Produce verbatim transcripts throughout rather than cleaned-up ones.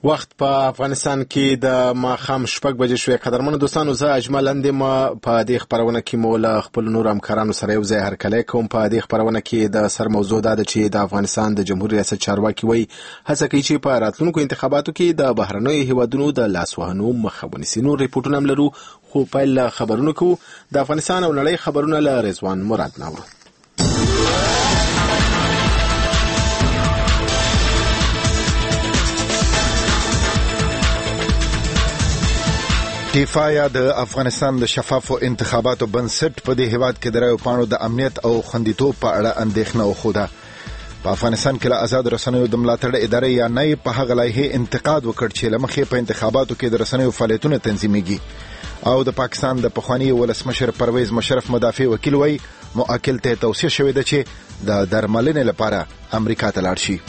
وخت په افغانستان کې د ماښام شپږ بجې شوې. قدرمنو دوستانو، زه اجمل اندیم. په دې خپرونه کې مو له خپل نور همکارانو سره یو ځای هرکلی کوم. په دې خپرونه کې د سر موضوع دا ده چې د افغانستان د جمهور ریاست چارواکي وایي هڅه کوي چې په راتلونکو انتخاباتو کې د بهرنیو هیوادونو د لاسوهنو مخه ونیسي. نور ریپورټونه هم لرو، خو پیل له خبرونو کوو. د افغانستان او نړۍ خبرونه له رضوان مراد ناورو. ټیفا یا د افغانستان د شفافو انتخاباتو بنسټ په دې هیواد کې د رایو پاڼو د امنیت او خوندیتوب په اړه اندېښنه وښوده. په افغانستان کې له آزاد رسنیو د ملاتړ ادارې یا نه په هغه لایحې انتقاد وکړ چې له مخې په انتخاباتو کې د رسنیو فعالیتونه تنظیمېږي. او د پاکستان د پخواني ولسمشر پرویز مشرف مدافع وکیل وایي موکل ته توصیه شوې ده چې د درملنې لپاره امریکا ته لاړ شي.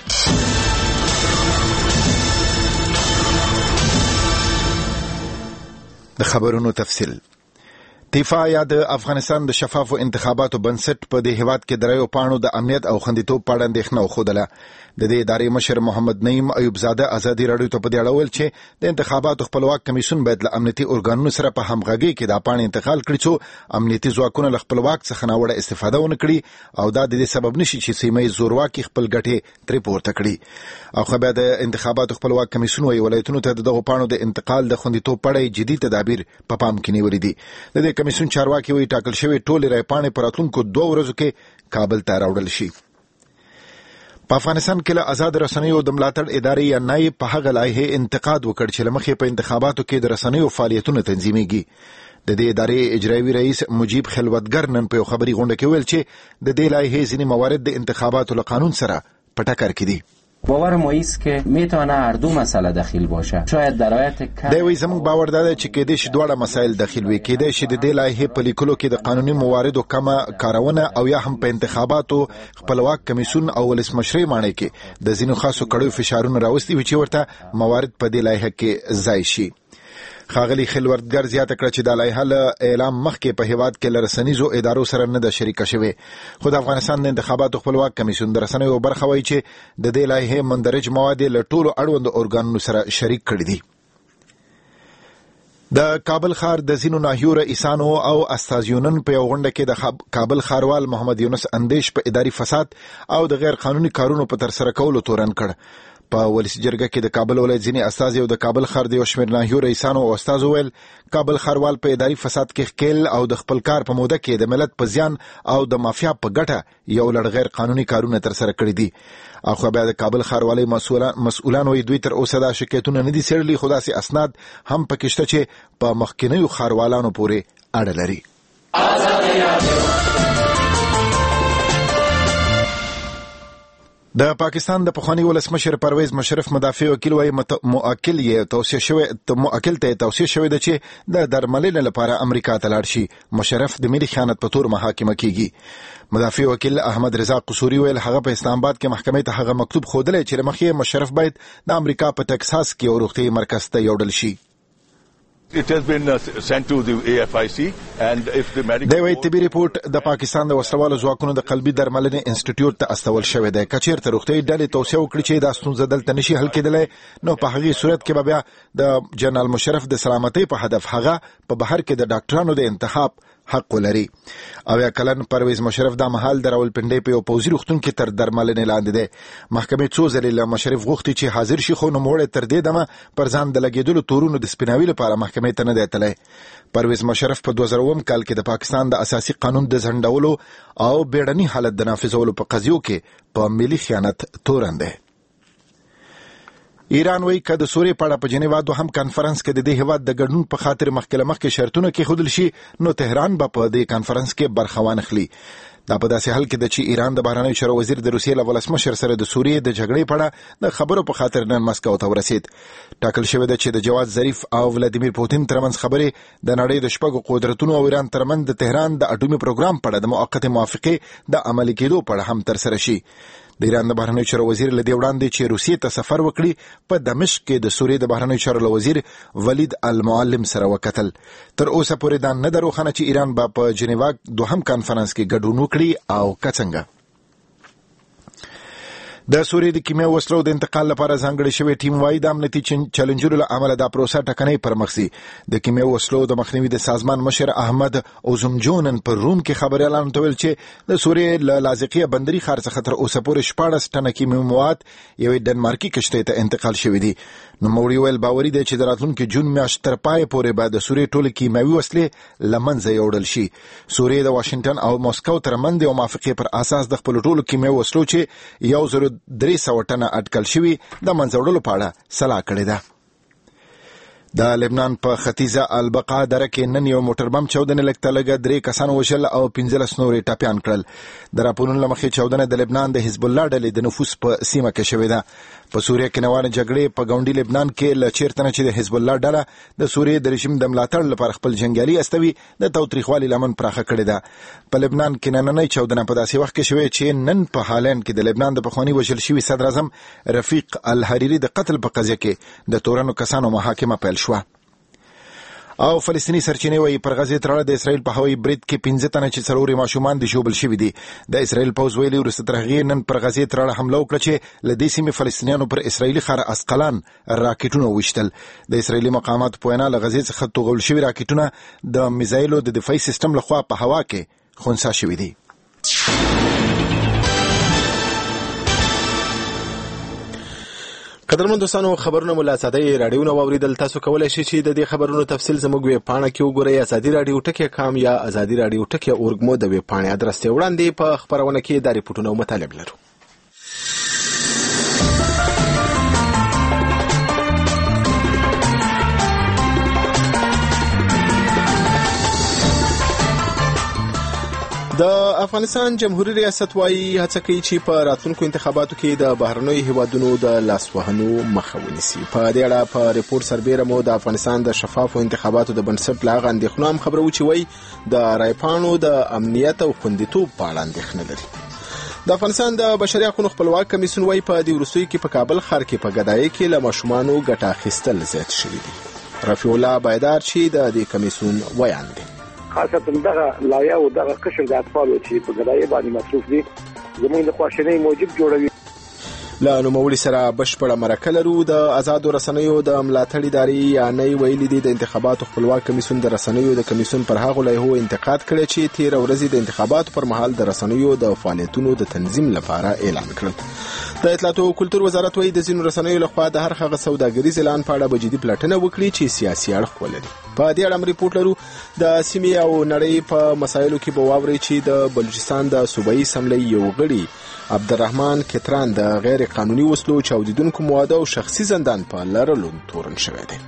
د خبرونو تفصیل. ټیفا یا د افغانستان د شفافو انتخاباتو بنسټ په دې هیواد کې د رایو پاڼو د امنیت او خوندیتوب په اړه اندېښنه وښودله. د دې ادارې مشر محمد نعیم ایوب زاده ازادي راډیو ته په دې اړه وویل چې د انتخاباتو خپلواک کمیسیون باید له امنیتي ارګانونو سره په همغږۍ کې دا پاڼې انتقال کړي څو امنیتي ځواکونه له خپلواک څخه ناوړه استفاده ونه کړي او دا د دې سبب نشي چې سیمه ییز زورواکي خپل ګټې ترې پورته کړي. او خو بیا د انتخاباتو خپلواک کمیسیون وايي ولایتونو ته دغه پاڼو د انتقال د خوندیتوب په اړه جدي تدابیر په پام کې نیولي دي. د دې کمیسیون چارواکي وايي ټاکل شوی ټولې رای پاڼې په راتلونکو دوه ورځو کې کابل ته راوړل شي. په افغانستان کې له آزاد رسنیو د ملاتړ ادارې یا نه په هغه لایحې انتقاد وکړ چې له مخې په انتخاباتو کې د رسنیو فعالیتونه تنظیمېږي. د دې ادارې اجرایوي رئیس مجیب خلوتګر نن په خبري غونډه کې ویل چې د دې لایحې ځینې موارد د انتخاباتو له قانون سره په ټکر کې دي. باور ما ایست که میتونه هر دو مسئله دخیل باشه. شاید در آیت کم دی وی زموږ باور دا دی چې کېدای شي دواړه مسایل دخیل وي. کېدای شي د دې لایحې په لیکلو کې د قانوني مواردو کمه کارونه او یا هم په انتخاباتو خپلواک کمیسیون او ولسمشرۍ معنی کې د ځینو خاصو کړیو فشارونه راوستي وي چې ورته موارد په دې لایحه کې ځای شي. ښاغلي خلوتګر زیاته کړه چې د لایحه له اعلان مخکې په هیواد کې له رسنیزو ادارو سره نه ده شریکه شوې. خو د افغانستان د انتخاباتو خپلواک کمیسیون د رسنیو برخه وایي چې د دې لایحې مندرج مواد له ټولو اړوندو ارګانونو سره شریک کړي دي. د کابل ښار د ځینو ناحیو رئیسانو او استازیونن په یو غونډه کې د کابل ښاروال محمد یونس اندیش په اداري فساد او د غیر قانوني کارونو په ترسره کولو تورن کړ. په ولسی جرګه کې د کابل ولایت ځینې استازي او د کابل ښار د یو شمېر ناحیو رئیسانو او استازو ویل کابل ښاروال په اداري فساد کې ښکیل او د خپل کار په موده کې د ملت په زیان او د مافیا په ګټه یو لړ غیر قانوني کارونه ترسره کړي دي. او خو بیا د کابل ښاروالۍ مسؤلان مسؤلان وایي دوی تر اوسه دا شکایتونه نه دي څېړلي، خو داسې اسناد هم پکې شته چې په مخکینیو ښاروالانو پورې اړه لري. د پاکستان د پخواني ولسمشر پرویز مشرف مدافع وکیل وايي موکل یې توصیه شوی موکل ته توصیه شوی ده چې د درملنې لپاره امریکا ته لاړ شي. مشرف د ملي خیانت په تور محاکمه کیږي. مدافع وکیل احمد رضا قصوري ویل هغه په اسلام آباد کې محکمې ته هغه مکتوب خوده چې مخکې مشرف باید د امریکا په ټکساس کې یو روغتي مرکز ته یوړل شي. It has been uh, sent to the A F I C and if the medical دی وایي طبي ریپورت د پاکستان د وسلوالو ځواکونو د قلبي درملنې انسټیټیوټ ته استول شوی دی. که چېرته روغتیایي ډلې توصیه وکړي چې دا ستونزه دلته نشي حل کېدلی نو په هغې صورت کې به بیا د جنرال مشرف د سلامتۍ په هدف هغه په بهر کې د ډاکټرانو د انتخاب حق ولري. او یا کلن پرویز مشرف دا مهال د راولپنډۍ په یو پوځي روغتون کې تر درملنې لاندې دی. محکمې څو ځلې له مشرف غوښتي چې حاضر شي، خو نوموړی تر دې دمه پر ځان د لګېدلو تورونو د سپیناوي لپاره محکمې ته نه دی تللی. پرویز مشرف په دوه زره اووم کال کې د پاکستان د اساسي قانون د ځنډولو او بیړني حالت د نافذولو په قضیو کې په ملي خیانت تورن دی. ایران وایي که د سوریې په اړه په جنیوا دوهم کانفرنس کې د دې هیواد د ګډون په خاطر مخکې له مخکې شرطونه کېښودل شي نو تهران به په دې کانفرنس کې برخه وانخلي. دا په داسې حال کې ده چې ایران د بهرنیو چارو وزیر د روسیې له ولسمشر سره د سوریې د جګړې په اړه د خبرو په خاطر نن مسکو ته ورسید. ټاکل شوی ده چې د جواد ظریف او ولادیمیر پوتین ترمنځ خبرې د نړۍ د شپږو قدرتونو او ایران ترمنځ د تهران د اټومي پروګرام په اړه د موقتې موافقې د عملي کېدو په اړه هم ترسره شي. د ایران د بهرنیو چارو وزیر له دې وړاندې چې روسیې ته سفر وکړي په دمشق کې د سوریې د بهرنیو چارو له وزیر ولید المعلم سره وکتل. تر اوسه پورې دا نه ده روښانه چې ایران به په جنیوا دوهم کانفرنس کې ګډون وکړي او که څنګه. د سوریې د کیمیاوي وسلو د انتقال لپاره ځانګړی شوی ټیم وايي د امنیتي چیلنجونو له امله دا پروسه ټکنۍ پر مخ ځي. د کیمیاوي وسلو د مخنیوي د سازمان مشر احمد اوزمجونن پر روم کې خبريالانو ته ویل چې د سوریې له لازقیه بندري ښار څخه تر اوسه پورې شپاړس ټنه کیمیاوي مواد یوې ډنمارکي کشتۍ ته انتقال شوي دي. نوموړي ویل باوري دی چې د راتلونکي جون میاشت تر پای پورې به د سوریې ټولې کیمیاوي وسلې له منځه یوړل شي. سوریې د واشنګټن او مسکو ترمنځ یو موافقې پر اساس د خپل ټولو کیمیاوي وسلو چې یو زر درې سوه ټنه اټکل شوي د منځه وړلو په اړه سلا کړې ده. د لبنان په ختیځه البقا دره کې نن یو موټر بم چاودنې لږ لږه درې کسان وژل او پنځلس نورې ټپیان کړل. د راپورونو له مخې چاودنه د لبنان د حزب الله ډلې د نفوذ په سیمه کې شوې ده. په سوریه کې روانه جګړې په ګاونډي لبنان کې له چیرته نه چې د حزب الله ډله د سوریې د رژیم د ملاتړ لپاره خپل جنګیالي استوي د تاوتریخوالي لمن پراخه کړې ده. په لبنان کې نننۍ چاودنه په داسې وخت کې شوې چې نن په هالند کې د لبنان د پخواني وژل شوي صدر اعظم رفیق الحریري د قتل په قضیه کې د تورنو کسانو محاکمه پیل شوه. او فلسطینی سرچینې وایي پر غزې تړل د اسرائیل په هوایي برید کې پنځه تنه چې څلور ماشومان دي ژوبل شوي دي. د اسرائیل پوځ ویلي وروسته تر هغې نن پر غزې تړل حمله وکړه چې له دې سیمې فلسطینیانو پر اسرائیلي ښار اسقلان راکټونه وویشتل. د اسرائیلي مقاماتو په وینا له غزې څخه توغول شوي راکټونه د میزایلو د دفاعي سیستم لخوا په هوا کې خنثی شوي دي. قدرمن دوستانو خبرونه مو له ازادۍ راډیو نه واوریدل. تاسو کولی شئ چې د دې خبرونو تفصیل زموږ ویب پاڼه کې وګورئ. ازادي راډیو ټکی کام یا ازادي راډیو ټکی اورګ مو د ویب پاڼې ادرس ته وړاندې په خبرونه کې د ریپورتونو او مطالب لرو. د افغانستان جمهوریت ریاست وايي هڅه کوي چې په راتلونکو انتخاباتو کې د بهرنیو هیوادونو د لاسوهنو مخه ونیسي. په دې اړه په ریپورت سربیره مو د افغانستان د شفافو انتخاباتو د بنسټ له هغه اندېښنو هم خبرو چې وایي د رایپاڼو د امنیت او خوندیتوب په اړه اندېښنه لري. د افغانستان د بشري حقوقو خپلواک کمیسیون وايي په دې وروستیو کې په کابل ښار کې په ګدایي کې له ماشومانو ګټه اخیستل زیات شوي دي. رفیع الله بایدار چې د دې کمیسیون ویان دی. خاصه دغه لایه او دغه قشر د اطفالو چې په ګدایي باندې مصروف دي زموږ د خواشینۍ موجب جوړوي. له نوموړي سره بشپړه مرکه لرو. د آزادو رسنیو د ملاتړ ادارې یانې ویلي دي د انتخاباتو خپلواک کمیسیون د رسنیو د کمیسیون پر هغو لایحو انتقاد کړی چې تیر ورځې د انتخاباتو پر مهال د رسنیو د فعالیتونو د تنظیم لپاره اعلان کړل. د اطلاعات او کلتور وزارت وايي د ځینو رسنیو لخوا د هر هغه سوداګریز اعلان په اړه به جدي پلټنه وکړي چې سیاسي اړخ ولري. په دې اړه ریپورت لرو. د سیمې او نړۍ په مسایلو کې به واوري چې د بلوچستان د صوبایي اسمبلی یو غړي عبدالرحمن کتران د غیر قانوني وسلو چاودیدونکو موادو او شخصي زندان په لرلو تورن شوی دی.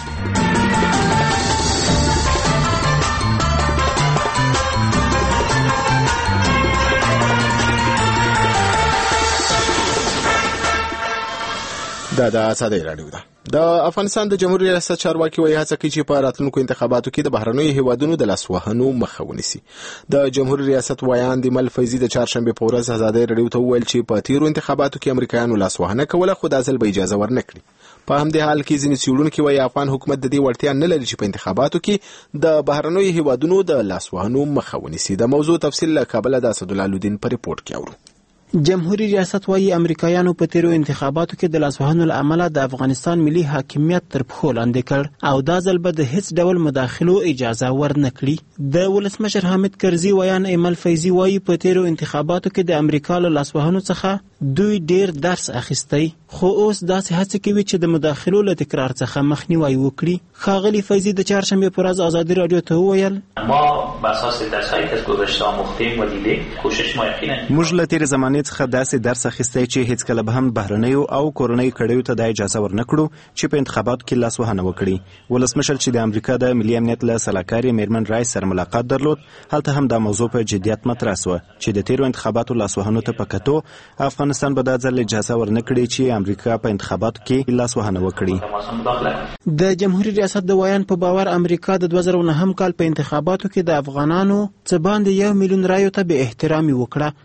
دا د ازادۍ راډیو ده. د افغانستان د جمهوریت ریاست چارواکي وايي هڅه کوي چې په راتلونکو انتخاباتو کې د بهرنیو هیوادونو د لاسوهنو مخه ونیسي. د جمهوریت ریاست ویان د مل فیضي د چهارشنبه په ورځ ازادۍ راډیو ته وویل چې په تیرو انتخاباتو کې امریکایانو لاسوهنه کوله خو د ځل به اجازه ورنکړي. په همدې حال کې ځینې څېړونکي وايي افغان حکومت د دې وړتیا نه لري چې په انتخاباتو کې د بهرنیو هیوادونو د لاسوهنو مخه ونیسي. د موضوع تفصیل له کابل د اسدالله لودین په ریپورت کې اورو. جمهوریت ریاست وايي امریکایانو په تیرو انتخاباتو کې د لاسوهنو له امله د افغانستان ملي حاکمیت تر پښو لاندې کړ او دا ځل به د هیڅ ډول مداخلو اجازه ورنکړي. د ولسمشر حامد کرزي ویان ایمل فیضي وايي په تیرو انتخاباتو کې د امریکا له لاسوهنو څخه دوی ډیر درس اخیستی خو اوس داسې هڅه کوي چې د مداخلو له تکرار څخه مخنیوي وکړي. ښاغلي فیضي د چهارشنبه په ورځ ازادي راډیو ته وویل ما بر اساس درسایی که از گذشته آموختیم و دیدیم کوشش ما یقینا موږ له تیر زمانې څخه داسې درس اخیستی چې هیڅ کله به هم بهرنیو او کورنۍ کړیو ته د اجازه ورنکړو چې په انتخاباتو کې لاسوهنه وکړي. ولسمشر چې د امریکا د ملي امنیت له سلاکارې میرمن رایس سره ملاقات درلود هلته هم دا موضوع په جدیت مطرح شوه چې د تیرو انتخاباتو لاسوهنو ته په کتو افغانستان به دا ځل اجازه ورنکړي چې امریکا په انتخاباتو کې لاسوهنه وکړي. د جمهوریت ریاست د ویان په باور امریکا د دوه زره نهم کال په انتخاباتو کې د افغانانو څه باندې یو میلیون رایو ته به احترامي وکړه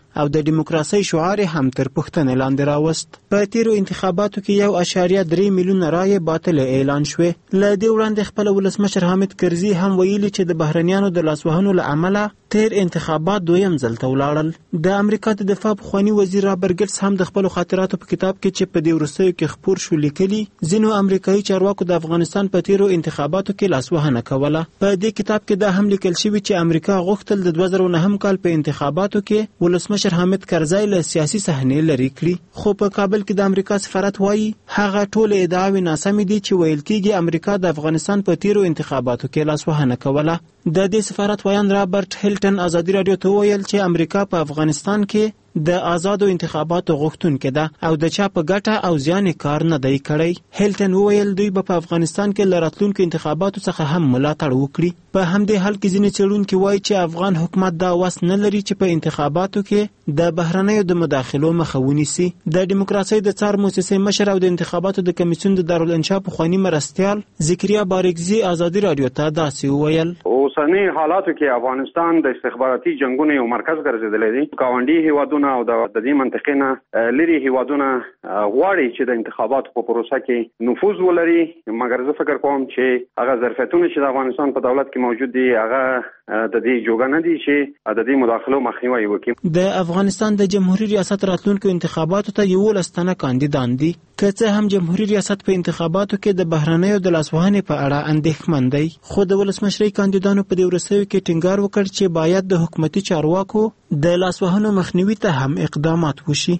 او د دیموکراسي شعار هم تر پوښتنې لاندې راوست. په تیرو انتخاباتو کې یو اشاریه درې میلیونه رایې باطل اعلان شوې. له دې وړاندې خپل ولسمشر حامد کرزي هم ویلي چې د بهرنیانو د لاسوهنو له امله تیر انتخابات دویم ځل ته ولاړل. د امریکا د دفاع پخواني وزیر رابرټ ګټس هم د خپل خاطراتو په کتاب کې چې په دې وروستیو کې خپور شو لیکلي ځینو امریکایي چارواکو د افغانستان په تیرو انتخاباتو کې لاسوهنه کوله. په دې کتاب کې دا هم لیکل شوی چې امریکا غوښتل د دوه زره نهم کال په انتخاباتو کې ولسمشر حامد کرزي له سیاسي صحنې لرې کړي، خو په کابل کې د امریکا سفارت وایي هغه ټول ادعاوې ناسمې دي چې ویل کېږي امریکا د افغانستان په تیرو انتخاباتو کې لاسوهنه کوله. د دې سفارت وایان رابرټ هیلټن ازادي راډیو ته ویل چې امریکا په افغانستان کې د آزادو انتخاباتو غوښتونکې ده او د چا په ګټه او زیان کار نه دی کړی. هیلټن وویل دوی به په افغانستان کې له راتلونکو انتخاباتو څخه هم ملاتړ وکړي. په همدې حال کې ځینې څېړونکي وایي چې افغان حکومت دا وس نه لري چې په انتخاباتو کې د بهرنیو د مداخلو مخه ونیسي. د دیموکراسۍ د څار موسسې مشر او د انتخاباتو د کمیسیون د دارالانشا پخواني مرستیال ذکریا بارکزي ازادي راډیو ته داسې وویل: اوسنی حالاتو کې افغانستان د استخباراتي جنگونو یو مرکز ګرځېدلی دی. ګاونډي هیوادونه او د دې منطقې نه لري هیوادونه غواړي چې د انتخاباتو په پروسه کې نفوذ ولري، مګر زه فکر کوم چې هغه ظرفیتونه چې د افغانستان په دولت کې موجود دي هغه د دې جوګه نه دي چې د دې مداخلو مخنیوي وکړي. د افغانستان د جمهوریت ریاست راتلونکو انتخاباتو ته یولس تنه کاندیدان دي. که څه هم جمهوریت ریاست په انتخاباتو کې د بهرنیو د لاسوهنې په اړه اندېښمن دی، خو د ولسمشرۍ کاندیدانو په دې وروستیو کې ټینګار وکړ چې باید د حکومتي چارواکو د لاسوهنو مخنیوي ته هم اقدامات وشي.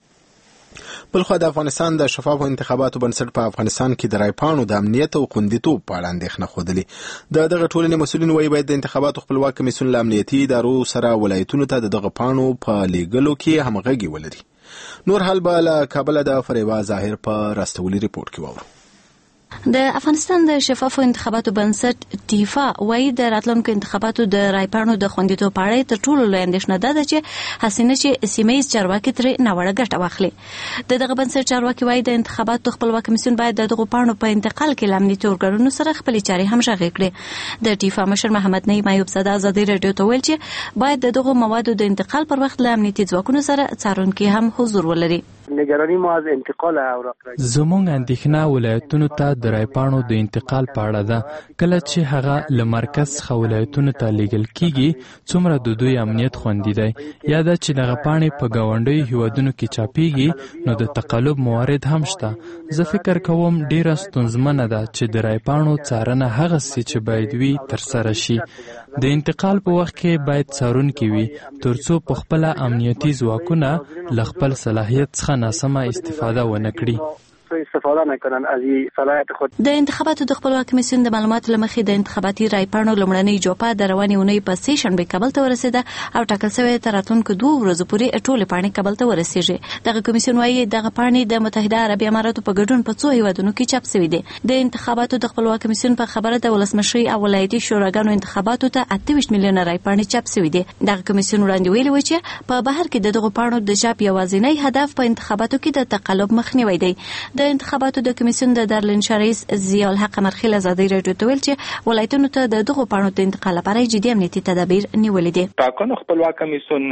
بلخو د افغانستان د شفافو انتخاباتو بنسټ په افغانستان کې د رایپاڼو د امنیت او خوندیتوب په اړه اندېښنه ښودلې. د دغه ټولنې مسؤلین وایي باید د انتخاباتو خپلواک کمیسیون له امنیتي ادارو سره ولایتونو ته د دغه پاڼو په لیږلو کې همغږي ولري. نور حال به له کابله د فریبا ظاهر په راستولي ریپورت کې واورو. د افغانستان د شفافو انتخاباتو بنسټ ټیفا وایي د راتلونکو انتخاباتو د رایپاڼو د خوندیتوب په اړه تر ټولو لویه اندېښنه دا ده چې هسې نه چې سیمه ییز چارواکي ترې ناوړه ګټه واخلي. د دغه بنسټ چارواکي وایي د انتخاباتو خپلواک کمیسیون باید د دغو پاڼو په انتقال کې له امنیتي ارګانونو سره خپلې چارې همغږې کړي. د ټیفا مشر محمد نعیم ایوب زاده ازادي راډیو ته ویل چې باید د دغو موادو د انتقال پر وخت له امنیتي ځواکونو سره څارونکي هم حضور ولري. نگرانی ما از انتقال اوراق زموږ اندېښنه ولایتونو ته د رایپاڼو د انتقال په اړه ده. کله چې هغه له مرکز څخه ولایتونو ته لیږل کیږي څومره د دوی امنیت خوندي دی، یا دا چې دغه پاڼې په ګاونډیو هیوادونو کې چاپیږي نو د تقلب موارد هم شته. زه فکر کوم ډیره ستونزمنه ده چې د رایپاڼو څارنه هغسې چې باید وي ترسره شي. د انتقال په وخت کې باید څارونکي وي ترڅو په خپله امنیتي ځواکونه له خپل صلاحیت څخه ناسمه استفاده ونه کړي. استفاده نکنن از این صلاحیت خود. د انتخاباتو د خپلواک کمیسیون د معلوماتو له مخې د انتخاباتي رایپاڼو لومړنۍ جوپه د روانې اونۍ په سې شنبې کابل ته ورسېده او ټاکل شوې تر راتلونکو دوو ورځو پورې ټولې پاڼې کابل ته ورسېږي. دغه کمیسیون وایي دغه پاڼې د متحده عربي اماراتو په ګډون په څو هیوادونو کې چاپ شوي دي. د انتخاباتو د خپلواک کمیسیون په خبره د ولسمشرۍ او ولایتي شوراګانو انتخاباتو ته اته ویشت میلیونه رایپاڼې چاپ شوي دي. دغه کمیسیون وړاندې ویلي و چې په بهر کې د دغو پاڼو د چاپ یوازینی هدف په انتخاباتو کې د تقلب مخنیوی دی. د انتخاباتو د کمیسیون د دارالانشا رئیس ضیاء الحق مرخیل ازادي راډیو ته ویل چې ولایتونو ته د دغو پاڼو د انتقال لپاره جدي امنیتي تدابیر نیولې دي. ټاکنو خپلواک کمیسیون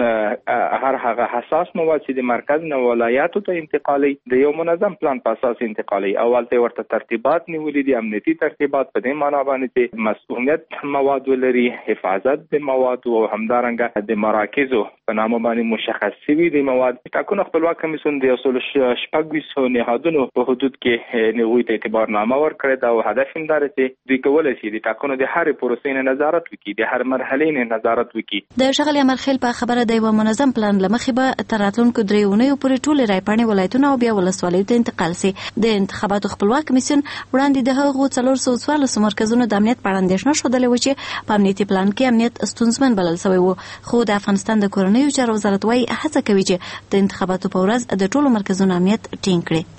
هر هغه حساس مواد چې د مرکز نه ولایاتو ته انتقالي د یو منظم پلان په اساس انتقالي. اول ته ورته ترتیبات نیولې دي، امنیتي ترتیبات په دې معنی باندې چې مسؤلیت مواد ولري، حفاظت د مواد او همدارنګه د مراکزو په نامه باندې مشخص شوي دي مواد. ټاکنو خپلواک کمیسیون د اصول شپږ ویشت نهادونو په حدود کې نوې ته اعتبارنامه ورکړې ده او هدف یې دا دی چې دوی کولی شي د ټاکنو د هرې پروسې نه نظارت وکړي، د هر مرحلې نه نظارت وکړي. د ښاغلي امرخیل په خبره د یوه منظم پلان له مخې به تر راتلونکو درې اونیو پورې ټولې رایپاڼې ولایتونه او بیا ولسوالیو ته انتقال شي. د انتخاباتو خپلواک کمیسیون وړاندې د هغو څلور سوه څوارلسو مرکزونو د امنیت په اړه اندېښنه ښودلې وه چې په امنیتي پلان کې امنیت ستونزمن بلل شوی و، خو د افغانستان د کورنیو چارو وزارت وایي هڅه کوي چې د انتخاباتو په ورځ د ټولو مرکزونو امنیت ټینګ کړي.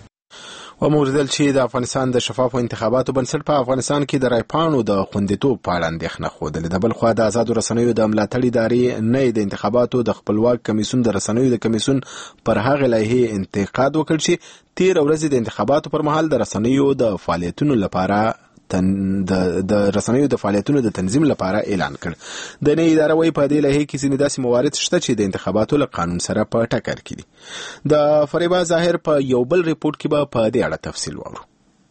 وموردل چې د افغانستان د شفافو انتخاباتو بنسټ په افغانستان کې د رایپاڼو د خوندیتوب په اړه اندېښنه ښودلې ده. بل خوا د آزادو رسنیو د ملاتړ ادارې نه د انتخاباتو د خپلواک کمیسیون د رسنیو د کمیسیون پر هغې لایحې انتقاد وکړ چې تېره ورځ د انتخاباتو پر مهال د رسنیو د فعالیتونو لپاره تن د رسنیو د فعالیتونو د تنظیم لپاره اعلان کړ. د نوې ادارې وايي په دې لایحه کې ځینې داسې موارد شته چې د انتخاباتو له قانون سره په ټکر کې دي. د فریبا ظاهر په یو بل ریپورت کې به په دې اړه تفصیل واورو.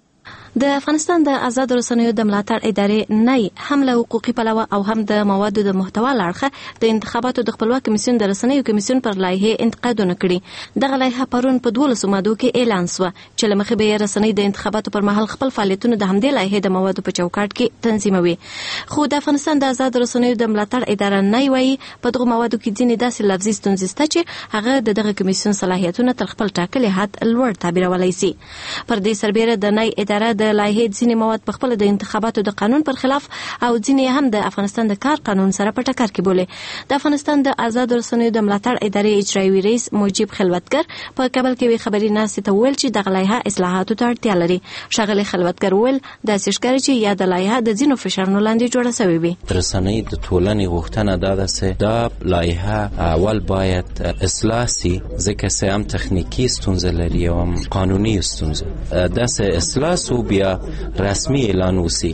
د افغانستان د آزاد رسنیو د ملاتړ ادارې نه هم له حقوقي پلوه او هم د موادو د محتوا لړخه د انتخاباتو د خپلواک کمیسیون د رسنیو کمیسیون پر لایحه انتقادونه کړي. دغه لایحه پرون په دولسو مادو کې اعلان سوه چې له مخې به رسنۍ د انتخاباتو پر مهال خپل فعالیتونه د همدې لایحې د موادو په چوکاټ کې تنظیموي. خو د افغانستان د آزاد رسنیو د ملاتړ اداره نه وایي په دغه موادو کې ځینې داسې لفظي ستونزې شته چې هغه د دغه کمیسیون صلاحیتونه تر خپل ټاکلي حد لوړ تعبیرولای شي. پر دې سربېره د نای اداره د لایحې ځینې مواد په خپل د انتخاباتو د قانون پر خلاف او ځینې هم د افغانستان د کار قانون سره په ټکر کې بولي. د افغانستان د آزاد رسنیو د ملاتړ ادارې اجرایي رئیس مجيب خلوتګر په کابل کې وی خبري ناسې ته ویل چې دغه لایحه اصلاحاتو ته اړتیا لري. ښاغلي خلوتګر ویل د سشکاري چې یا د لایحه د ځینو فشارونو لاندې جوړه شوې وي. رسنۍ د ټولنې غوښتنه ده چې دا لایحه اول باید اصلاح شي ځکه چې هم تخنیکی ستونزې لري او هم قانوني ستونزې. دا چې اصلاح سو بیا رسمي اعلان وسی.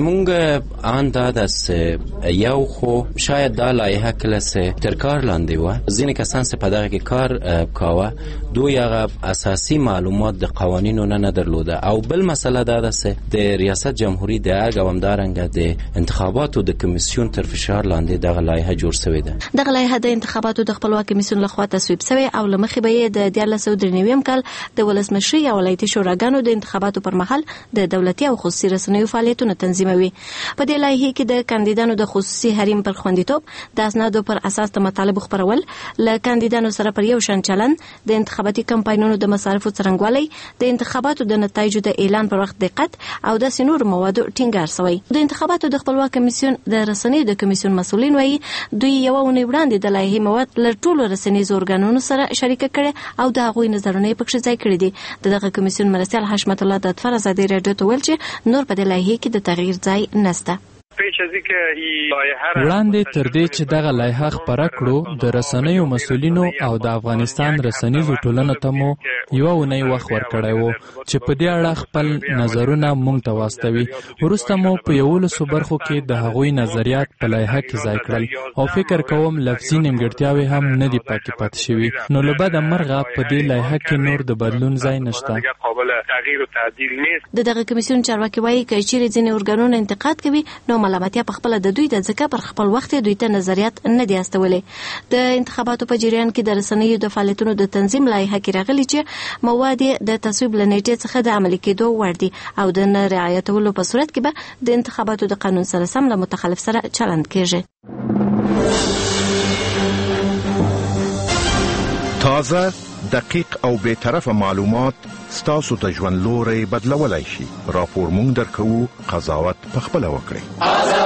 امونګ آن دا داس یو خو شاید دا لایحه کله سه تر کار لاندې و ځینې کسان سه په دغه کې کار کاوه دوی هغه اساسي معلومات د قوانینو نه نه درلوده او بل مسله دا ده سه د ریاست جمهوریت د هغومدارنګ د انتخاباتو د کمیسیون تر فشار لاندې دغه لایحه جوړ شوې ده. دغه لایحه د انتخاباتو د خپلواک کمیسیون لخوا تصویب شوې او لمخې به د دیارلس سوه درې نوي کال د ولسمشرۍ او ولایتي شوراګانو د انتخاباتو پر مهال د دولتي او خصوصي رسنیو فعالیتونه تنظیموي. په دې لایحه کې د کاندیدانو د خصوصي حریم پر خوندیتوب د اسنادو پر اساس د مطالبو خپرول، له کاندیدانو سره پر یو شان چلن، د انتخاباتي کمپاینونو د مصارفو څرنګوالی، د انتخاباتو د نتایجو د اعلان پر وخت دقت او د سنور موادو ټینګار شوی. د انتخاباتو د خپلواک کمیسیون د رسنیو د کمیسیون مسؤلین وایي دوی یو ونی وړاندې د لایحې مواد له ټولو رسنیزو ارګانونو سره شریک کړي او د هغوی نظرونه یې پکې ځای کړي دي. دغه کمیسیون مرستیال حشمت الله د اتفار ازادي رادیو ته ویل چې نور په دې لایحه کې د تغییر ځای نشته. وړاندې تر دې چې دغه لایحه خپره کړو د رسنیو مسؤلینو او د افغانستان رسنیزو ټولنو ته مو یو ونی وخت ورکړی وو چې په دې اړه خپل نظرونه مونږ ته واستوي. وروسته مو په یولسو برخو کې د هغوی نظریات په لایحه کې ځای کړل او فکر کوم لفظي نیمګړتیاوې هم نه دي پاتې پاتې شوي. نو له بده مرغه په دې لایحه کې نور د بدلون ځای نشته. د دغه کمیسیون چارواکي وایي که چیرې ځینې ارګانونه انتقاد کوي نو ملامتیا په خپل د دوی د ځکه پر خپل وخت دوی ته نظریات نه دی استولې. د انتخاباتو په جریان کې د رسنیو د فعالیتونو د تنظیم لایحه کې راغلي چې مواد د تصویب له نیټې څخه د عملي کېدو وړ دي او د نه رعایتولو په صورت کې به د انتخاباتو د قانون سره سم له متخلف سره چلند کېږي. تازه، دقیق او بے طرفه معلومات ستاسو ته ژوند لوري بدلولای شي. راپور مونږ درکو، قضاوت پخپله وکړئ.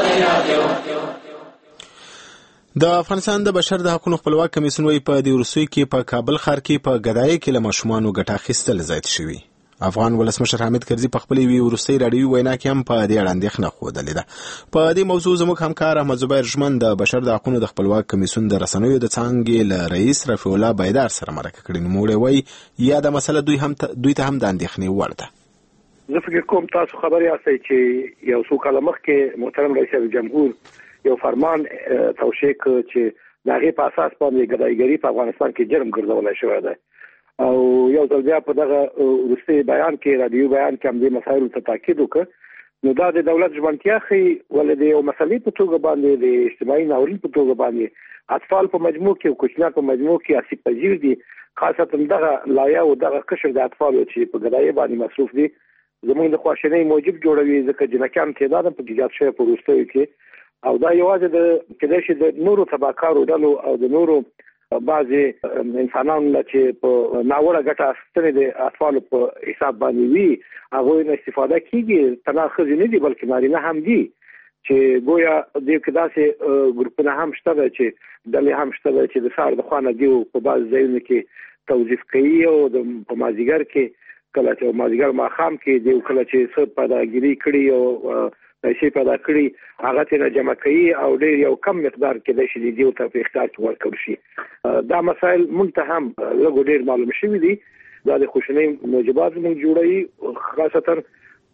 د افغانستان د بشر د حقوقو خپلواک کمیسیون وایي په دې وروستیو کې په کابل ښار کې په ګدایي کې له ماشومانو ګټه اخیستل زیات شوي. افغان ولسمشر حامد کرزي په خپلې وی وروستۍ راډیوي وینا کې هم په دې اړه اندېښنه ښودلې ده. په دې موضوع زموږ همکار احمد زبیر ژمن د بشر د حقوقو د خپلواک کمیسیون د رسنیو د څانګې له رئیس رفیع الله بیدار سره مرکه کړې. نوموړی وایي یا د مسله دوی هم دوی ته هم د اندېښنې وړ ده. زه فکر کوم تاسو خبر یاستئ چې یو څو کاله مخکې محترم رئیس جمهور یو فرمان توشیح کړ چې د هغې په اساس باندې ګدایګري په افغانستان کې جرم ګرځولی شوی دی او یو ځل بیا په دغه وروستي بیان کې رادیو بیان کې هم دې مسایلو ته تاکید وکړ. نو دا د دولت ژمنتیا ښیي ولې د یو مسلې په توګه باندې د اجتماعي ناورین په توګه باندې اطفال په مجموع کې او کوچنیان په مجموع کې آسیب پذیر دي. خاصتا دغه لایحه او دغه قشر د اطفالو چې په ګدایي باندې مصروف دي زموږ د خواشینۍ موجب جوړوي ځکه جنکیان تعداد هم پکې زیات شوی په وروستیو کې او دا یوازې د کېدای شي د نورو تبعکارو ډلو او د نورو بعضې انسانانو چې په ناوړه ګټه اخیستنې د اطفالو په حساب باندې وي هغوی نه استفاده کېږي. تنها ښځې نه دي بلکې نارینه هم دي چې ګویا دې کې داسې ګروپونه هم شته ده چې ډلې هم شته ده چې د سهار د خوا نه دیو په بعض ځایونو کې توظیف کوي او د په مازدیګر کې کله چې مازدیګر ماښام کې دیو کله چې څه پیداګیري کړي او پیسې پیدا کړي هغه ته جمع کوي او ډېر یو کم مقدار کې د شي دیو ته په اختیار کې ورکړل شي. دا مسایل مونږ ته هم لږ ډېر معلوم شوي دي. دا د خوشنۍ موجبات موږ جوړوي خاصتا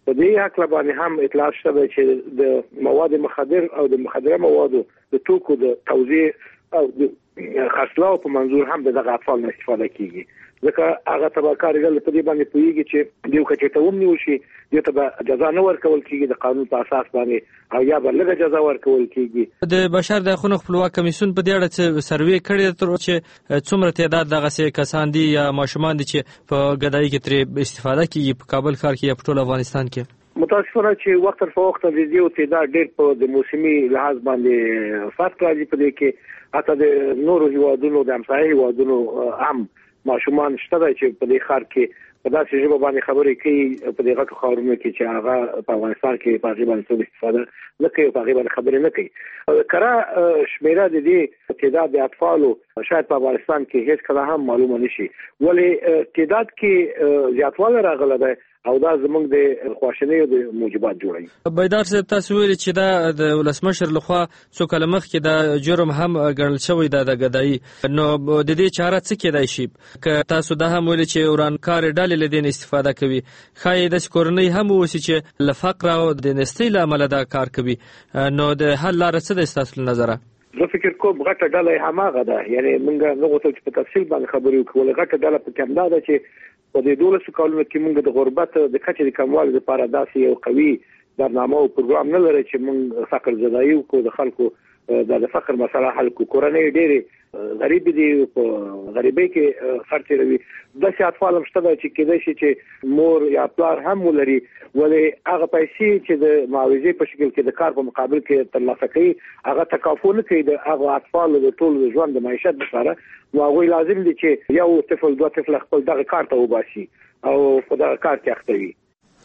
په دې حق باندې هم اطلاعات شته چې د مواد مخدر او د مخدره موادو د توکو د توزیع او د خرڅلاو په منظور هم دغه اطفال نه استفاده کیږي ځکه هغه تبعکارګل په دې باندې پوهیږي چې دیو کچې ته ونیول شي دې ته جزا نه ورکول کیږي د قانون په اساس باندې او یا بل لږه جزا ورکول کیږي د بشر د حقوقو خپلواک کمیسیون په دې اړه چې سروې کړی تر چې څومره تعداد دغه سه کسان دي یا ماشومان دي چې په غدای کې تر استفاده کیږي په کابل ښار کې یا په ټول افغانستان کې متاسفانه چې وخت په وخت د دې تعداد ډېر په د موسمي لحاظ باندې فرق راځي په دې کې حتی د نورو هیوادونو د همسایه هیوادونو هم ماشومان شته چې په دې ښار کې په داسې ژبه باندې خبرې کوي په دې غټو ښارونو کې چې هغه په افغانستان کې په هغه باندې استفاده نه کوي په هغه باندې خبرې نه کوي کړه شمیره د دې تعداد د اطفالو شاید په افغانستان کې هیڅ کله هم معلومه نشي ولې تعداد کې زیاتوالی راغلی دی او دا زمونږ د خواشینۍ د موجبات جوړوي. بیدار صاحب تاسو ویلي چې دا د ولسمشر لخوا څو کاله مخکې دا جرم هم ګڼل شوی دا د ګدایي نو د دې چاره څه کېدای شي که تاسو دا هم ویلي چې ورانکار ډلې له دې استفاده کوي ښایي داسې کورنۍ هم اوسي چې له فقر او د نستۍ له امله دا کار کوي نو د حل لاره څه ده ستاسو له نظره؟ زه فکر کوم غټه ډله هماغه ده یعنی موږ نه غوښتل چې په تفصیل باندې خبرې وکړو غټه ډله په کې همدا ده چې په دې دولسو کالونو کې موږ د غربت د کچې د کموالي لپاره داسې یو قوي برنامه او پروګرام نه لري چې موږ فقر زدایي وکړو د خلکو د فقر مسله حل کړو کورنۍ ډېرې غریب دي په غریبۍ کې خرڅوي داسې اطفال هم شته چې کېدای شي چې مور یا پلار هم ولري ولې هغه پیسې چې د معاوضې په شکل کې د کار په مقابل کې ترلاسه کوي هغه تکافو نه کوي د هغه اطفال د ټول ژوند د معیشت لپاره نو هغوی لازم دي چې یو طفل دوه طفل خپل دغه کار ته وباسي او په دغه کار کې اخته وي.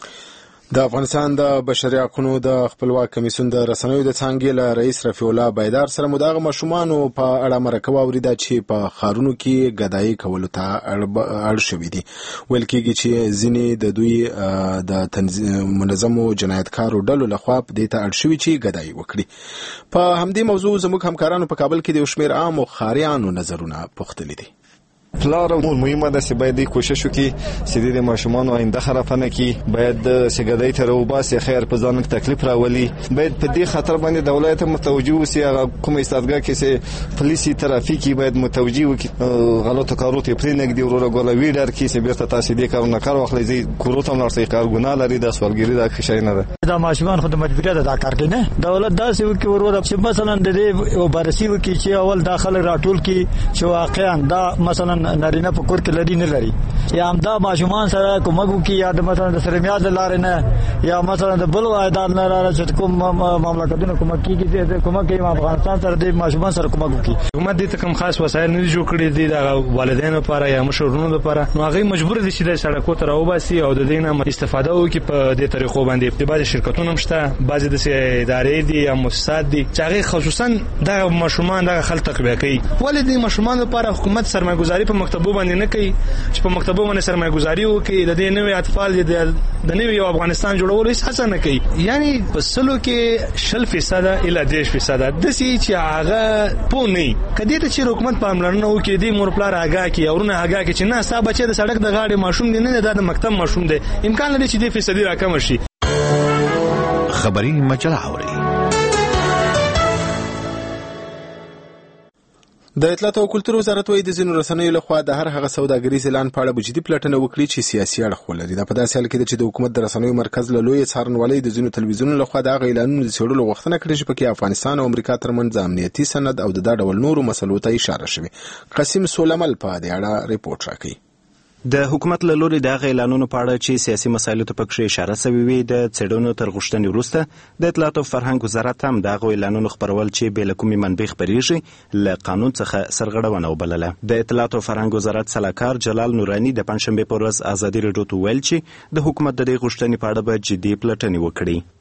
د افغانستان د بشري حقوقو د خپلواک کمیسیون د رسنیو د څانګې له رئیس رفیع الله بیدار سره مداغه مشمانو په اړه مرکه واوریده چې په خارونو کې غدایي کولو ته اړ شوې دي ویل کېږي چې ځینې د دوی د منظمو جنایتکارو ډلو لخوا په دې ته اړ شوي چې غدایي وکړي. په همدې موضوع زموږ همکارانو په کابل کې د شمیر عام او خاریانو نظرونه پوښتلي دي. پلار مو مهمه ده چې باید کوشش وکړي چې د ماشومان آینده خراب نه کړي باید سګدای ته روباسي خیر په ځان تکلیف راولي باید په دې خطر باندې دولت متوجه وسی کوم استادګه کې چې پولیسي ترافیکي باید متوجه وکړي غلطو کارو ته پرې نه دی ورو غولوي ډر کې چې بیرته تاسو دې کارونه کار واخلي زی کورو ته مرسي کار ګنا لري د سوالګری د خشای نه ده دا ماشومان خود مجبوریت ادا کوي نه دولت داسې وکړي ورو چې مثلا د دې وبارسي وکړي چې اول داخله راټول کی چې واقعا دا مثلا نارینه په کور کې لري نه لري یا همدا ماشومان سره کومک وکي یا د مثلا د سرمیاز لارې نه یا مثلا د بل عادت نه لاره چې کوم مملکتونو کومک کیږي د کومک کوي افغانستان سره د ماشومان سره کومک وکي حکومت دې ته کوم خاص وسایل نه جوړ کړي دي د والدینو لپاره یا مشرونو لپاره نو هغه مجبور دي چې د سړکو ته راوباسي او د دې نه استفاده وکړي په دې طریقو باندې د بعض شرکتونو هم شته بعض د ادارې دي یا مؤسسات دي چې هغه خصوصا د ماشومان د خلک تقویه کوي ولې د ماشومان لپاره حکومت سرمایه‌ګذاري په مکتبو باندې نه کوي چې په مکتبو باندې سرمایه‌ګذاري وکړي د دې نوې اطفال د نوې یو افغانستان جوړولو هیڅ هڅه نه کوي یعنی په سلو کې شل فیصد اله دیش فیصد د سي چې هغه پونی کدی ته چې حکومت په امرنه وکړي د مور پلار هغه کې اورونه هغه کې چې نه صاحب بچي د سړک د غاړې ماشوم دی نه د مکتب ماشوم دی امکان لري چې د فیصدي راکم شي. خبري مجله اوري د اطلاعات او کلتور وزارت وايي د ځینو رسنیو لخوا د هر هغه سوداګریز اعلان په اړه بجدي پلټنه وکړي چې سیاسي اړخ ولري. دا په داسې حال کې ده چې د حکومت د رسنیو مرکز له لوی څارنوالۍ د ځینو تلویزیونونو لخوا د هغه اعلانونو د څېړلو غوښتنه کړې چې پکې افغانستان او امریکا ترمنځ امنیتي سند او د دا ډول نورو مسلو ته اشاره شوې. قاسم سولمل په دې اړه ریپورت راکوي. د حکومت له لوري د اعلانونو په اړه چې سیاسي مسایلو ته پکې اشاره شوې وي د څېړنو تر غوښتنې وروسته د اطلاعات او فرهنګ وزارت هم د اعلانونو خبرول چې بې له کومې منبع خپرېږي له قانون څخه سرغړونه وبلله. د اطلاعات او فرهنګ وزارت سلاکار جلال نورانی د پنځشنبې په ورځ ازادي راډیو ته ویل چې د حکومت د دې غوښتنې په اړه به جدي پلټنې وکړي.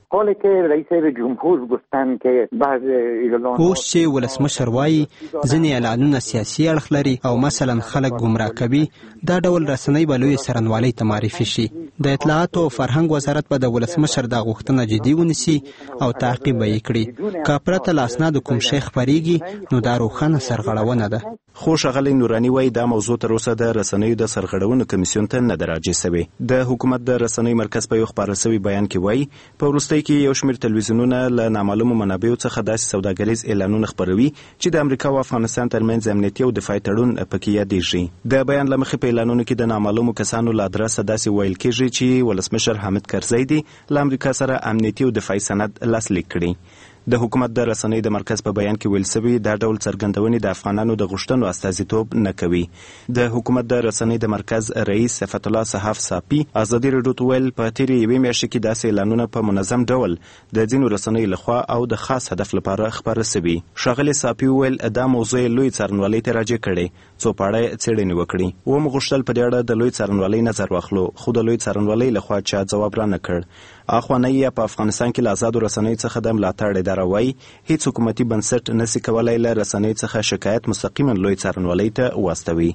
قولی که رئیس جمهور گفتن که بعض اعلانات اوس چې ولسمشر وایي ځینې اعلانونه سیاسي اړخ لري او مثلا خلک ګمراه کوي، دا ډول رسنۍ به لوی څرنګوالۍ ته معرفي شي. د اطلاعاتو او فرهنګ وزارت به د ولسمشر دا غوښتنه جدي ونیسي او تعقیب به یې کړي. که پرته له اسنادو کوم شی خپرېږي نو دا روښانه سرغړونه ده. خو ښاغلی نوراني وایي دا موضوع تر اوسه د رسنیو د سرغړونو کمیسیون ته نه ده راجع سوې. د حکومت د رسنیو مرکز په یو خپاره سوي بیان کې وایي په وروستۍ کې یو شمېر تلویزیونونه له نامعلومو منابعو څخه داسې سوداګریز اعلانونه خپروي چې د امریکا او افغانستان ترمنځ امنیتي او دفاعي تړون پکې یادېږي. د بیان له مخې په اعلانونو کې د نامعلومو کسانو له ادرسه داسې ویل کېږي چې ولسمشر حامد کرزی دی له امریکا سره امنیتي او دفاعي سند لاسلیک کړي. د حکومت د رسنۍ د مرکز په بیان کې ویل سوي دا ډول څرګندونې د افغانانو د غوښتنو استازیتوب نه کوي. د حکومت د رسنۍ د مرکز رئیس صفت الله صحاف صافي ازادي راډیو ته ویل په تېرې یوې میاشتې کې داسې اعلانونه په منظم ډول د ځینو رسنیو لخوا او د خاص هدف لپاره خپاره سوي. ښاغلي صافي ویل دا موضوع لوی څارنوالۍ ته راجع کړې څو په اړه څېړنې وکړي. ومو غوښتل په دې اړه د لوی څارنوالۍ نظر واخلو، خو د لوی څارنوالۍ لخوا چا ځواب را نه کړ. اخوانۍ یا په افغانستان کې له آزادو رسنیو څخه د ملاتړ اداره وایي هیڅ حکومتي بنسټ نسي کولای له رسنیو څخه شکایت مستقیما لوی څارنوالۍ ته واستوي.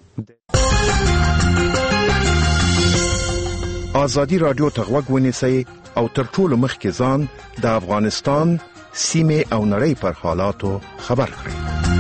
ازادي رادیو ته غوږ ونیسئ او تر ټولو مخکې ځان د افغانستان سیمې او نړۍ پر حالاتو خبر کړئ.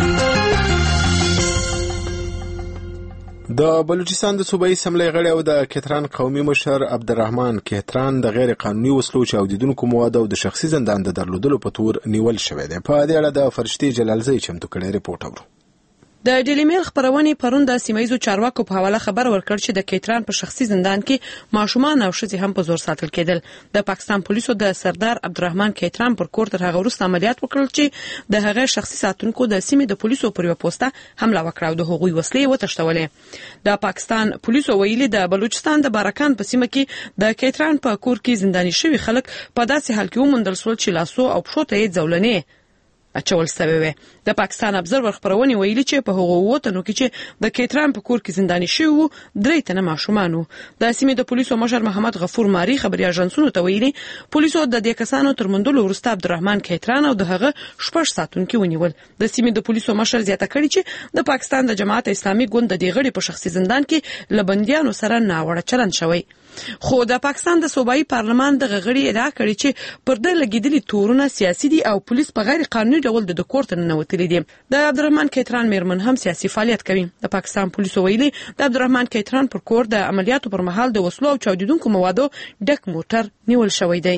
د بلوچستان د صوبایي اسمبلی غړی او د کتران قومي مشر عبدالرحمن کتران د غیر قانوني وسلو چاودیدونکو موادو د شخصي زندان د درلودلو په تور نیول شوی دی. په دې اړه د فرشتي جلالزی چمتو کړی ریپورټ اورو. د ډیلی میل خبرونه پرون د سیمایزو چارواکو په حواله خبر ورکړ چې د کیتران په شخصي زندان کې ماشومان او ښځې هم په زور ساتل کېدل. د پاکستان پولیسو د سردار عبدالرحمن کیتران پر کور تر هغه وروسته عملیات وکړل چې د هغه شخصي ساتونکو د سیمې د پولیسو پر یو پوسټه حمله وکړه او د هغوی وسلې وتښتولې. د پاکستان پولیسو ویلي د بلوچستان د بارکان په سیمه کې د کیتران په کور کې زنداني شوي خلک په داسې حال کې وموندل شول چې لاسو او پښو ته یې ځولنې اچول سوی وي. د پاکستان ابزرور خبرونه ویلي چې په هغو وطنو کې چې د کیتران په کور کې زنداني شوي وو درې تنه ماشومان وو. د سیمې د پولیسو مشر محمد غفور ماری خبري اژانسونو ته ویلي پولیسو د دې کسانو تر موندلو وروسته عبدالرحمن کیتران او د هغه شپږ ساتونکي ونیول. د سیمې د پولیسو مشر زیاته کړي چې د پاکستان د جماعت اسلامي ګوند د دې غړي په شخصي زندان کې لبندیانو سره ناوړه چلند شوی. خو د پاکستان د صوبایي پارلمان د غړي ادعا کړې چې پر دې لګیدلي تورونه سیاسي دي او پولیس په غیر قانوني ډول د کور ته ننوتلي دي. د عبدالرحمن کیتران میرمن هم سیاسي فعالیت کوي. د پاکستان پولیسو ویلي د عبدالرحمن کیتران پر کور د عملیاتو پر مهال د وسلو او چاودیدونکو موادو ډک موټر نیول شوی دی.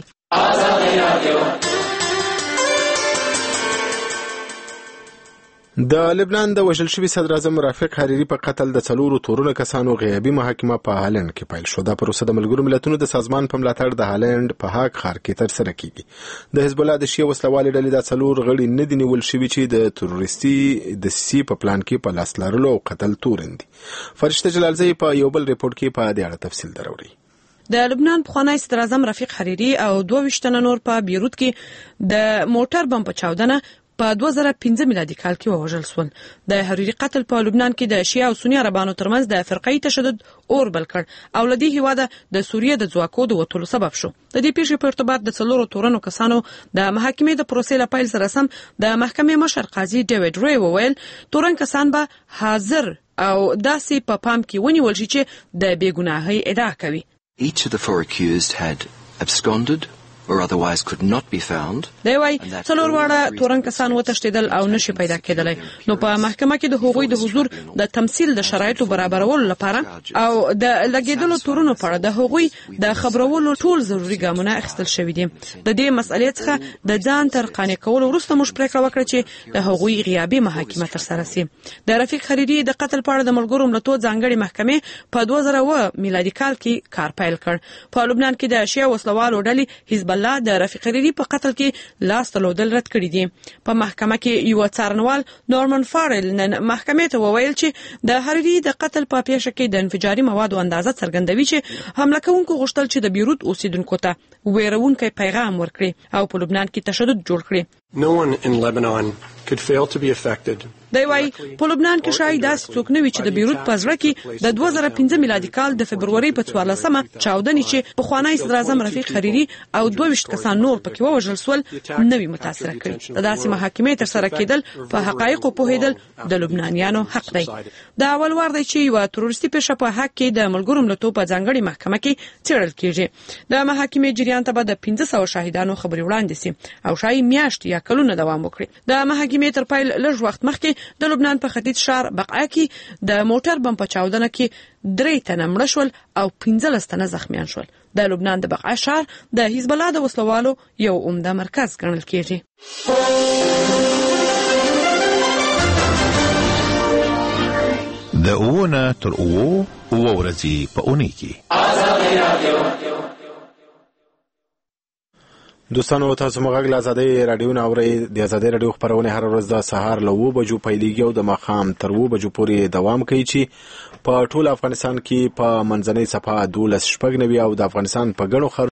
د لبنان د وژل شوي صدر اعظم رافق حریري په قتل د څلورو تورونه کسانو غیابي محاکمه په هالند کې پیل شو. دا پروسه د ملګرو ملتونو د سازمان په ملاتړ د هالند په هاګ ښار کې ترسره کیږي. د حزب الله د شیعه وسلوالې ډلې د څلور غړي نه دي نیول شوي چې د تروریستي دسیسې په پلان کې په لاس لرلو او قتل تورن دي. فرشته جلالزی په یو بل ریپورت کې په دې اړه تفصیل دراوړي. د لبنان پخوانی صدر اعظم رفیق حریري او دوه ویشت تنه نور په بیروت کې د موټر بم په چاودنه په دوه زره پنځه میلادي کال کې ووژل شول. د حریري قتل په لبنان کې د شیعه او سنی عربانو ترمنځ د فرقې تشدد اور بل کړ او لدی هیواده د سوریه د ځواکو د وټولو سبب شو. د دې پیښې په ارتباط د څلورو تورنو کسانو د محاکمې د پروسې لپاره سره سم د محکمې مشر قاضي ډیوډ ری وویل تورن کسان به حاضر او داسې په پام کې ونیول شي چې د بیګناهۍ ادعا کوي. Each of the four accused had absconded or otherwise could not be found. دی وای څلور واړه تورن کسان وتښتیدل او نشي پیدا کېدلی. نو په محکمه کې د هغوی د حضور د تمثيل د شرایطو برابرولو لپاره او د لګیدلو تورونو په اړه د هغوی د خبرولو ټول ضروري ګامونه اخیستل شوي دي. د دې مسئلې څخه د ځان تر قانع کولو وروسته موږ پریکړه وکړه چې د هغوی غیابي محاکمه ترسره شي. د رفیق حریري د قتل په اړه د ملګرو ملتونو ځانګړي محکمې په دوه زره اووه میلادي کال کې کار پیل کړ. په لبنان کې د شیعه وسلوالو ډلې حزب الله د رفیق حریري په قتل کې لاس تلودل رد کړی دي. په محکمه کې یو څارنوال نورمن فارل نن محکمې ته وویل چې د حریري د قتل په پیښه کې د انفجاري موادو اندازه څرګندوي چې حمله کوونکو غوښتل چې د بیروت اوسیدونکو ته ویرونکي پیغام ورکړي او په لبنان کې تشدد جوړ کړي. No one in Lebanon could fail to be affected دی وايي په لبنان کې شاید داسې څوک نه وي چې د بیروت په زړه کې د دوه زره پنځه میلادي کال د فبروري په څوارلسمه چاودنې چې پخوانی صدر اعظم رفیق حریري او دوه ویشت کسان نور پکې ووژل سول نه وي متاثره کړي. د داسې محاکمې ترسره کېدل په حقایقو پوهېدل د لبنانیانو حق دی. دا اول وار دی چې یوه تروریستي پیښه په حق کې د ملګرو ملتونو په ځانګړې محکمه کې څېړل کېږي. د محاکمې جریان ته به د پنځه سوه شاهدانو خبرې وړاندې سي او شاید میاشتې یا کلونه دوام وکړي. د محاکمې تر پیل لږ وخت مخکې د لبنان په ختیځ ښار بقعه کې د موټر بم په چاودنه کې درې تنه مړه شول او پنځلس تنه زخمیان شول. د لبنان د بقعه ښار د حزب الله د وسلوالو یو عمده مرکز ګڼل کېږي. د اوونه تر اوو اوه ورځې په اونۍ کې دوستانو تاسو مغاګ له ازادۍ رادیو نه اورئ. د ازادۍ رادیو خبرونه هر ورځ د سهار له اوه بجو پیلېږي او د ماښام تر اوه بجو پورې دوام کوي چې په ټول افغانستان کې په منځنۍ صفحه دولس شپږ نوي او د افغانستان په ګڼو